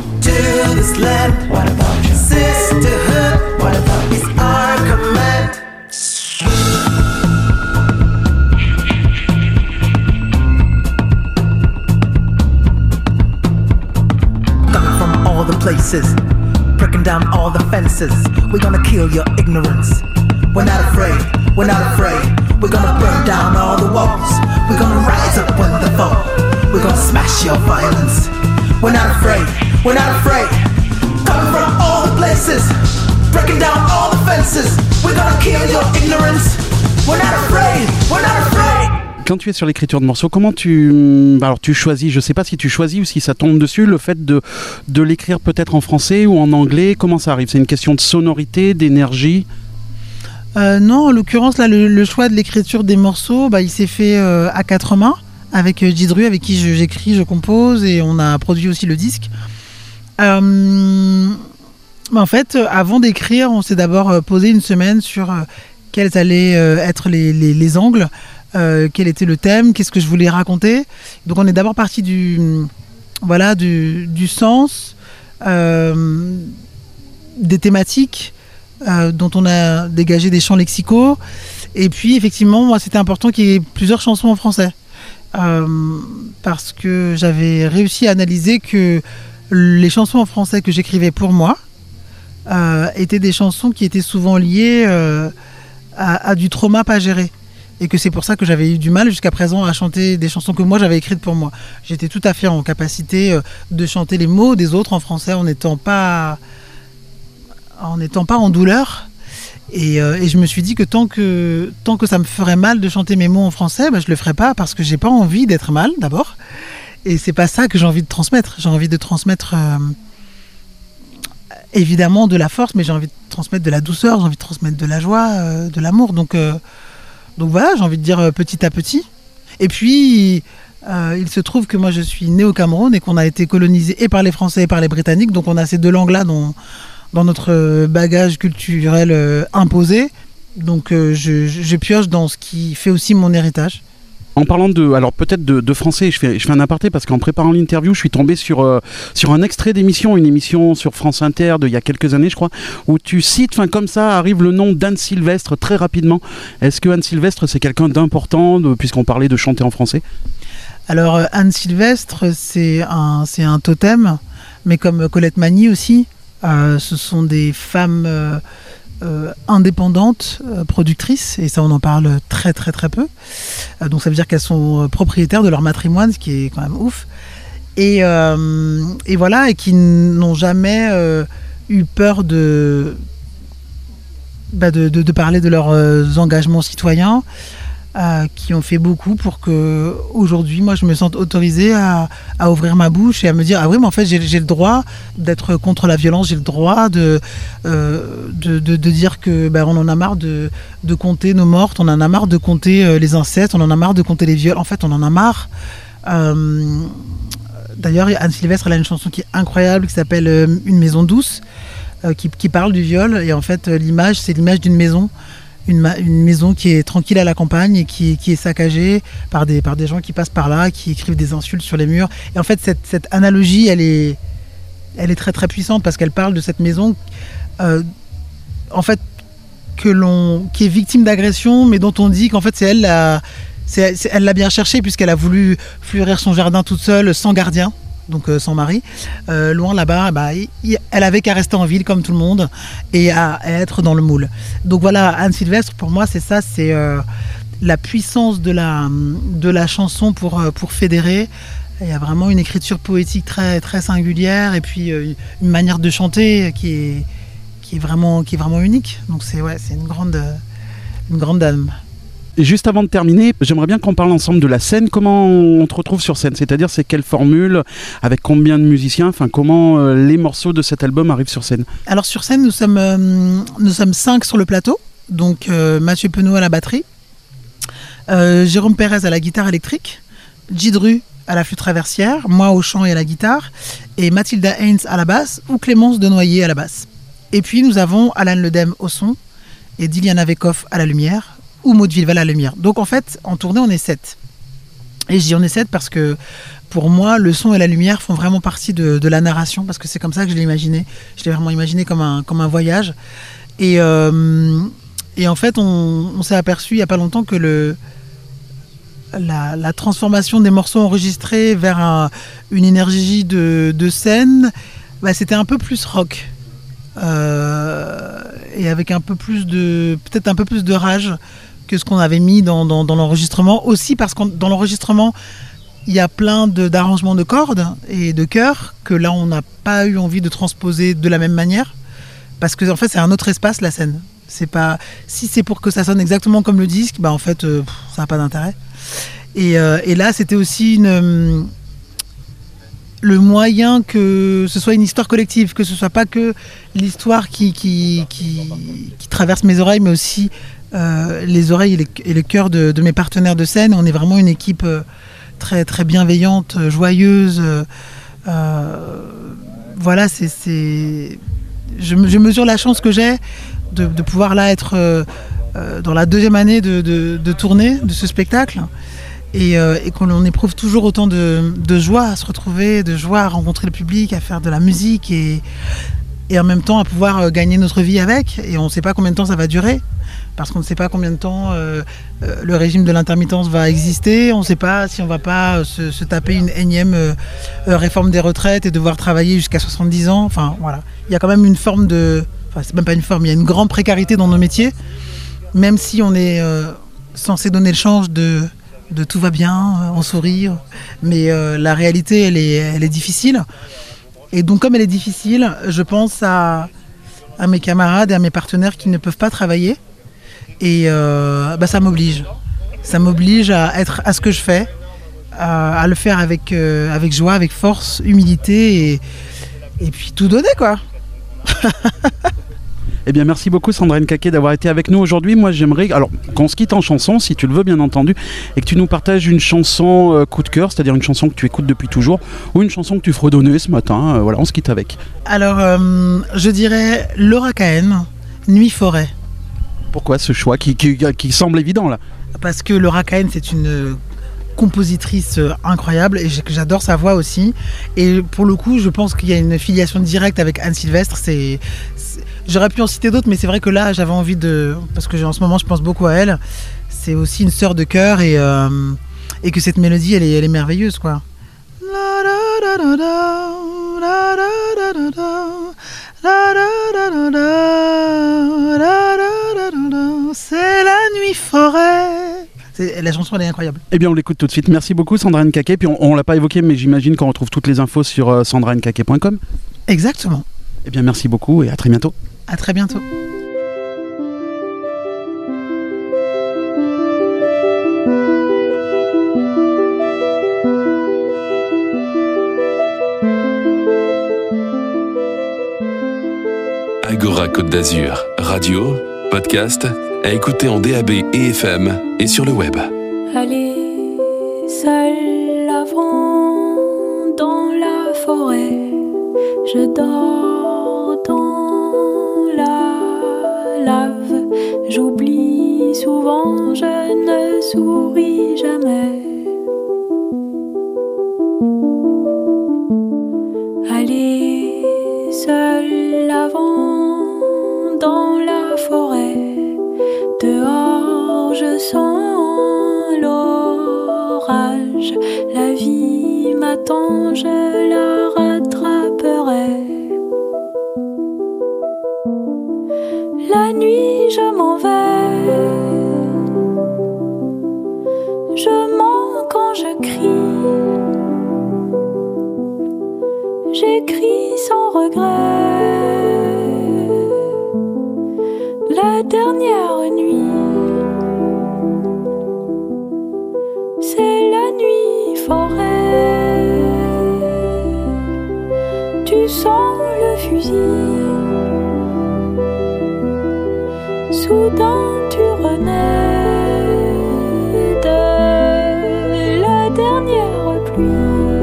Coming from all the places, breaking down all the fences. We're gonna kill your ignorance. We're not afraid, we're not afraid. We're gonna burn down all the walls. We're gonna rise up when they fall. We're gonna smash your violence. We're not afraid, we're not afraid. Coming from all the places, breaking down all the fences. We're gonna kill your ignorance. We're not afraid, we're not afraid. Quand tu es sur l'écriture de morceaux, comment tu... Alors tu choisis, je sais pas si tu choisis ou si ça tombe dessus, le fait de, de l'écrire peut-être en français ou en anglais, comment ça arrive ? C'est une question de sonorité, d'énergie ? Euh, non, en l'occurrence, là, le, le choix de l'écriture des morceaux, bah, il s'est fait euh, à quatre mains avec euh, Didru, avec qui je, j'écris, je compose et on a produit aussi le disque. Euh, en fait, avant d'écrire, on s'est d'abord euh, posé une semaine sur euh, quels allaient euh, être les, les, les angles, euh, quel était le thème, qu'est-ce que je voulais raconter. Donc, on est d'abord parti du, voilà, du, du sens, euh, des thématiques. Euh, dont on a dégagé des champs lexicaux. Et puis, effectivement, moi, c'était important qu'il y ait plusieurs chansons en français. Euh, parce que j'avais réussi à analyser que les chansons en français que j'écrivais pour moi euh, étaient des chansons qui étaient souvent liées euh, à, à du trauma pas géré. Et que c'est pour ça que j'avais eu du mal jusqu'à présent à chanter des chansons que moi j'avais écrites pour moi. J'étais tout à fait en capacité euh, de chanter les mots des autres en français en n'étant pas... en n'étant pas en douleur et, euh, et je me suis dit que tant, que tant que ça me ferait mal de chanter mes mots en français, bah, je le ferais pas parce que j'ai pas envie d'être mal d'abord et c'est pas ça que j'ai envie de transmettre. J'ai envie de transmettre euh, évidemment de la force, mais j'ai envie de transmettre de la douceur, j'ai envie de transmettre de la joie, euh, de l'amour, donc, euh, donc voilà, j'ai envie de dire euh, petit à petit. Et puis euh, il se trouve que moi je suis née au Cameroun et qu'on a été colonisé et par les Français et par les Britanniques, donc on a ces deux langues là dont dans notre bagage culturel euh, imposé. Donc euh, je, je pioche dans ce qui fait aussi mon héritage. En parlant de, alors peut-être de, de français, je fais, je fais un aparté parce qu'en préparant l'interview, je suis tombé sur, euh, sur un extrait d'émission, une émission sur France Inter d'il y a quelques années, je crois, où tu cites, enfin comme ça, arrive le nom d'Anne Sylvestre très rapidement. Est-ce que Anne Sylvestre, c'est quelqu'un d'important, de, puisqu'on parlait de chanter en français ? Alors euh, Anne Sylvestre, c'est un, c'est un totem, mais comme Colette Magny aussi, euh, ce sont des femmes... Euh, Euh, indépendantes, euh, productrices, et ça on en parle très très très peu. Euh, donc ça veut dire qu'elles sont euh, propriétaires de leur matrimoine, ce qui est quand même ouf. Et, euh, et voilà, et qui n'ont jamais euh, eu peur de, bah de, de, de parler de leurs euh, engagements citoyens, euh, qui ont fait beaucoup pour que aujourd'hui, moi, je me sente autorisée à, à ouvrir ma bouche et à me dire, ah oui, mais en fait, j'ai, j'ai le droit d'être contre la violence, j'ai le droit de, euh, de, de, de dire que bah, on en a marre de, de compter nos mortes, on en a marre de compter euh, les incestes, on en a marre de compter les viols. En fait, on en a marre. Euh, D'ailleurs, Anne Sylvestre, elle a une chanson qui est incroyable, qui s'appelle euh, Une maison douce, euh, qui, qui parle du viol. Et en fait, euh, l'image, c'est l'image d'une maison, une, ma- une maison qui est tranquille à la campagne et qui, qui est saccagée par des, par des gens qui passent par là, qui écrivent des insultes sur les murs. Et en fait, cette, cette analogie, elle est, elle est très très puissante parce qu'elle parle de cette maison, euh, en fait, que l'on, qui est victime d'agression, mais dont on dit qu'en fait, c'est elle la... C'est, c'est, elle l'a bien cherché puisqu'elle a voulu fleurir son jardin toute seule, sans gardien, donc euh, sans mari. Euh, loin là-bas, bah, y, y, elle avait qu'à rester en ville comme tout le monde et à, à être dans le moule. Donc voilà, Anne Sylvestre, pour moi, c'est ça, c'est euh, la puissance de la, de la chanson pour, pour fédérer. Il y a vraiment une écriture poétique très, très singulière et puis euh, une manière de chanter qui est, qui est, vraiment, qui est vraiment unique. Donc c'est, ouais, c'est une grande, une grande dame. Et juste avant de terminer, j'aimerais bien qu'on parle ensemble de la scène. Comment on te retrouve sur scène ? C'est-à-dire, c'est quelle formule ? Avec combien de musiciens ? Enfin, comment euh, les morceaux de cet album arrivent sur scène ? Alors sur scène, nous sommes, euh, nous sommes cinq sur le plateau. Donc euh, Mathieu Penaud à la batterie, euh, Jérôme Pérez à la guitare électrique, Gidru à la flûte traversière, moi au chant et à la guitare, et Mathilda Haynes à la basse ou Clémence Denoyer à la basse. Et puis nous avons Alan Ledem au son et Diliana Vekoff à la lumière, ou Maud Villeval à la lumière. Donc en fait, en tournée, on est sept. Et je dis on est sept parce que pour moi, le son et la lumière font vraiment partie de, de la narration, parce que c'est comme ça que je l'ai imaginé. Je l'ai vraiment imaginé comme un, comme un voyage. Et, euh, et en fait, on, on s'est aperçu il n'y a pas longtemps que le, la, la transformation des morceaux enregistrés vers un, une énergie de, de scène, bah, c'était un peu plus rock. Euh, et avec un peu plus de, peut-être un peu plus de rage que ce qu'on avait mis dans, dans, dans l'enregistrement, aussi parce que dans l'enregistrement il y a plein de, d'arrangements de cordes et de chœurs que là on n'a pas eu envie de transposer de la même manière, parce que en fait c'est un autre espace, la scène. C'est pas, si c'est pour que ça sonne exactement comme le disque, bah en fait euh, pff, ça n'a pas d'intérêt. Et, euh, et là c'était aussi une, le moyen que ce soit une histoire collective, que ce soit pas que l'histoire qui, qui, qui, qui traverse mes oreilles, mais aussi euh, les oreilles et, les, et le cœur de, de mes partenaires de scène. On est vraiment une équipe euh, très, très bienveillante, joyeuse. Euh, voilà, c'est, c'est... Je, je mesure la chance que j'ai de, de pouvoir là être euh, dans la deuxième année de, de, de tournée de ce spectacle. Et, euh, et qu'on éprouve toujours autant de, de joie à se retrouver, de joie à rencontrer le public, à faire de la musique et, et en même temps à pouvoir gagner notre vie avec. Et on ne sait pas combien de temps ça va durer, parce qu'on ne sait pas combien de temps euh, euh, le régime de l'intermittence va exister. On ne sait pas si on ne va pas se, se taper une énième euh, réforme des retraites et devoir travailler jusqu'à soixante-dix ans. Enfin voilà, il y a quand même une forme de... Enfin c'est même pas une forme, il y a une grande précarité dans nos métiers, même si on est euh, censé donner le change de... de tout va bien, on sourit, mais euh, la réalité, elle est, elle est difficile. Et donc, comme elle est difficile, je pense à, à mes camarades et à mes partenaires qui ne peuvent pas travailler. Et euh, bah, ça m'oblige. Ça m'oblige à être à ce que je fais, à, à le faire avec, euh, avec joie, avec force, humilité, et, et puis tout donner, quoi. Eh bien, merci beaucoup Sandrine Caquet d'avoir été avec nous aujourd'hui. Moi, j'aimerais alors qu'on se quitte en chanson, si tu le veux, bien entendu, et que tu nous partages une chanson euh, coup de cœur, c'est-à-dire une chanson que tu écoutes depuis toujours, ou une chanson que tu fredonnais ce matin. Euh, voilà, on se quitte avec. Alors, euh, je dirais Laura Cahen, Nuit Forêt. Pourquoi ce choix qui, qui, qui semble évident là ? Parce que Laura Cahen, c'est une compositrice incroyable et j'adore sa voix aussi. Et pour le coup, je pense qu'il y a une filiation directe avec Anne Sylvestre. C'est, c'est... J'aurais pu en citer d'autres, mais c'est vrai que là, j'avais envie de... Parce que en ce moment, je pense beaucoup à elle. C'est aussi une sœur de cœur et, euh... et que cette mélodie, elle est, elle est merveilleuse, quoi. C'est la nuit forêt. C'est, la chanson elle est incroyable. Eh bien on l'écoute tout de suite. Merci beaucoup Sandra Nkake. Puis on, on l'a pas évoqué, mais j'imagine qu'on retrouve toutes les infos sur euh, sandra nkake point com. Exactement. Eh bien merci beaucoup et à très bientôt. À très bientôt. Agora Côte d'Azur, radio, podcast, à écouter en D A B et F M et sur le web. Aller seul avant dans la forêt, je dors dans la lave, j'oublie souvent, je ne souris jamais. Aller seul avant dans la forêt, dehors je sens l'orage, la vie m'attend, je la rattraperai. La nuit je m'en vais, je mens quand je crie, j'écris sans regret. La dernière nuit, c'est la nuit forêt. Tu sens le fusil, soudain tu renais de la dernière pluie.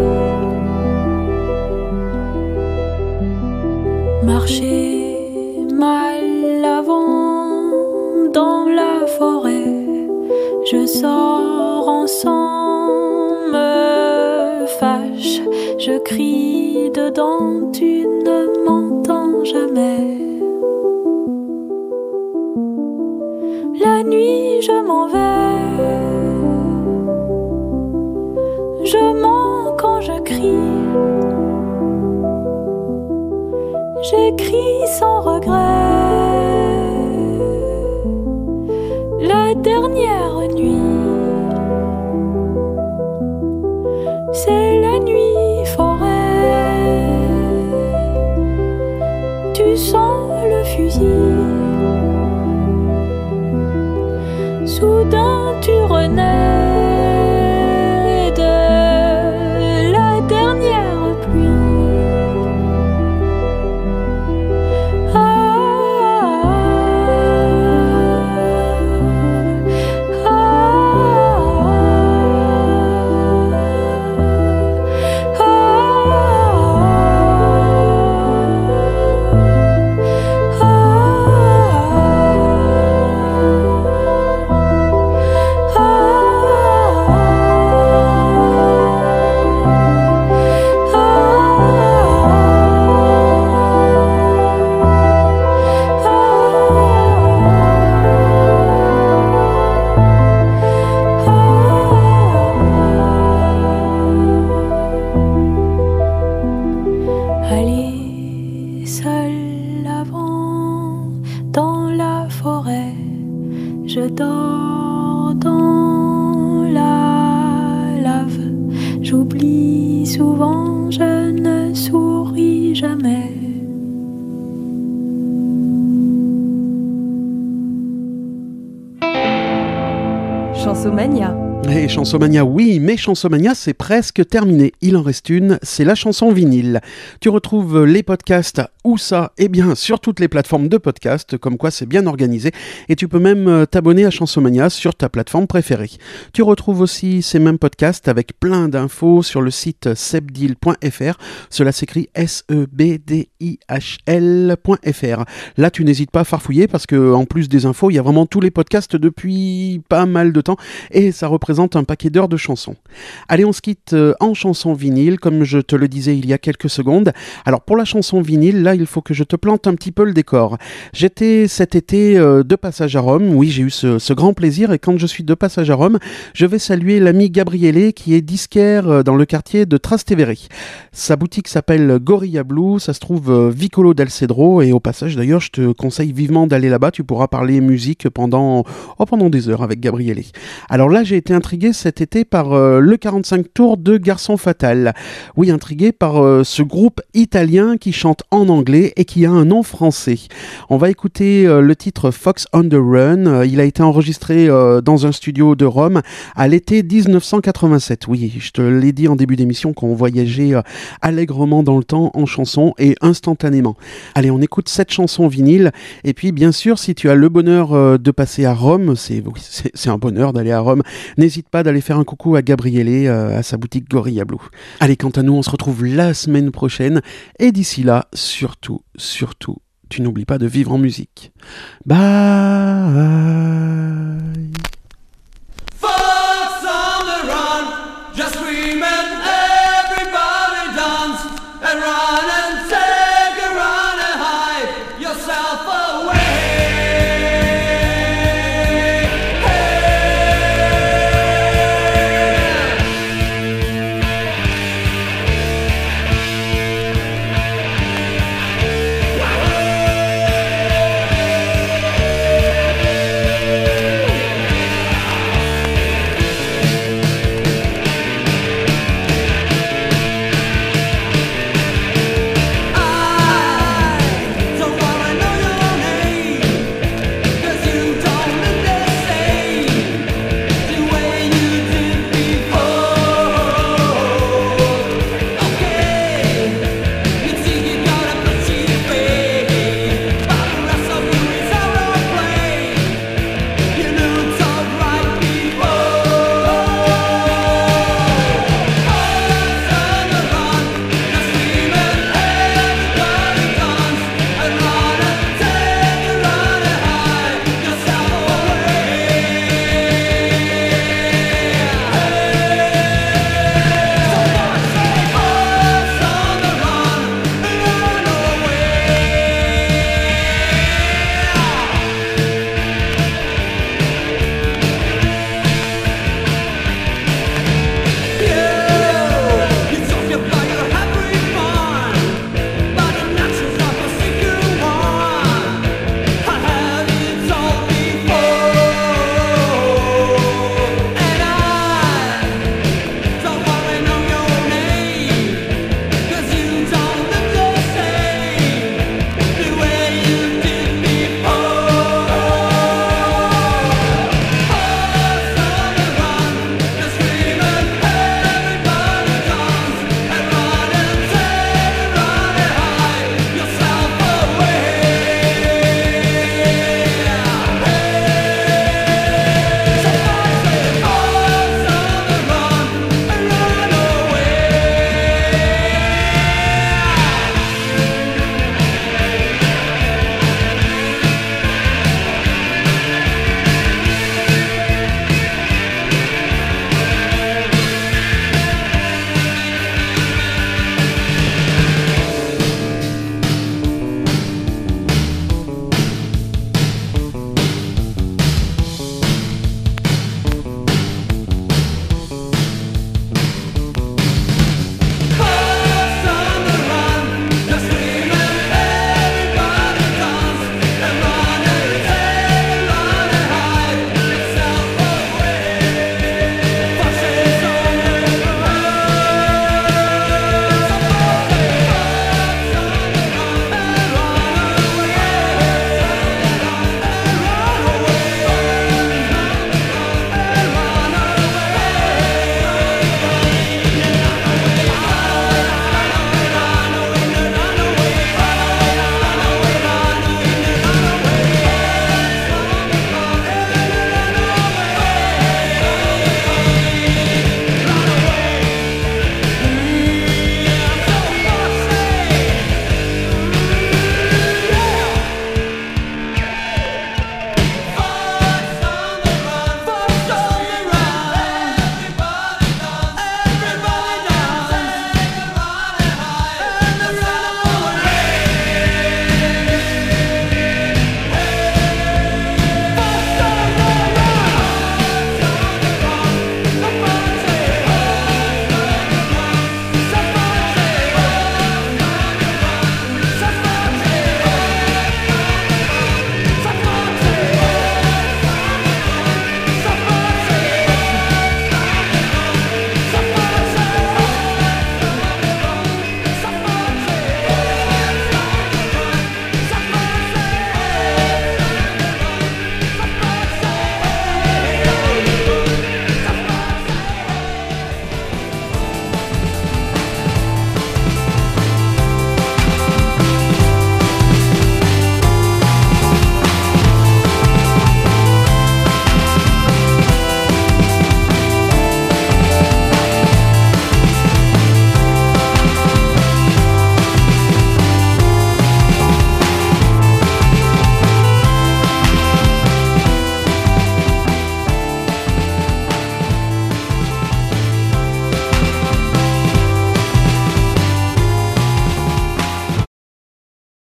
Marcher mal avant dans la forêt, je sors en sang, me fâche, je crie dedans, tu ne m'entends jamais. La nuit je m'en vais, je mens quand je crie, j'écris sans regret. La dernière nuit, c'est la nuit forêt. Tu sens le fusil, soudain tu renais de la dernière pluie. Je dors dans la lave, j'oublie souvent, je ne souris jamais. Chansomania. Et Chansomania, oui, mais Chansomania, c'est presque terminé. Il en reste une, c'est la chanson vinyle. Tu retrouves les podcasts, où ça ? Eh bien, sur toutes les plateformes de podcasts, comme quoi c'est bien organisé. Et tu peux même t'abonner à Chansomania sur ta plateforme préférée. Tu retrouves aussi ces mêmes podcasts avec plein d'infos sur le site sebdil point f r. Cela s'écrit S E B D I H L point f r. Là, tu n'hésites pas à farfouiller parce que, en plus des infos, il y a vraiment tous les podcasts depuis pas mal de temps et ça représente représente un paquet d'heures de chansons. Allez, on se quitte euh, en chanson vinyle, comme je te le disais il y a quelques secondes. Alors pour la chanson vinyle, là, il faut que je te plante un petit peu le décor. J'étais cet été euh, de passage à Rome, oui, j'ai eu ce, ce grand plaisir, et quand je suis de passage à Rome, je vais saluer l'ami Gabriele, qui est disquaire euh, dans le quartier de Trastevere. Sa boutique s'appelle Gorilla Blue, ça se trouve euh, Vicolo del Cedro, et au passage d'ailleurs, je te conseille vivement d'aller là-bas, tu pourras parler musique pendant, oh, pendant des heures avec Gabriele. Alors là, j'ai été intrigué cet été par euh, le quarante-cinq tours de Garçon Fatal. Oui, intrigué par euh, ce groupe italien qui chante en anglais et qui a un nom français. On va écouter euh, le titre Fox on the Run. Euh, il a été enregistré euh, dans un studio de Rome à l'été dix-neuf cent quatre-vingt-sept. Oui, je te l'ai dit en début d'émission qu'on voyageait euh, allègrement dans le temps en chanson et instantanément. Allez, on écoute cette chanson vinyle. Et puis, bien sûr, si tu as le bonheur euh, de passer à Rome, c'est, oui, c'est, c'est un bonheur d'aller à Rome, n'hésite pas d'aller faire un coucou à Gabriele, euh, à sa boutique Gorilla Blue. Allez, quant à nous, on se retrouve la semaine prochaine. Et d'ici là, surtout, surtout, tu n'oublies pas de vivre en musique. Bye.